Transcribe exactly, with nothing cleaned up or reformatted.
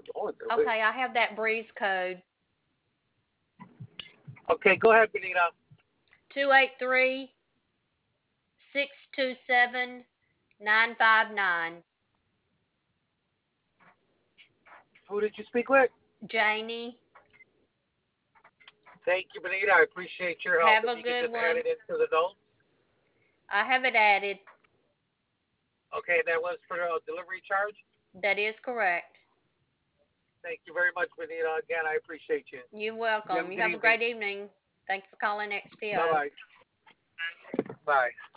we're going through it. Okay, I have that breeze code. Okay, go ahead, Benita. two eight three, six two seven, nine five nine. Who did you speak with? Janie, Thank you, Benita. I appreciate your help. have If a you could good just add one. it into the notes. I have it added. Okay, that was for a delivery charge. That is correct. Thank you very much, Benita. Again, I appreciate you. You're You have welcome. a You good have a evening. great evening. Thank you for calling Bye X P O. bye. Bye.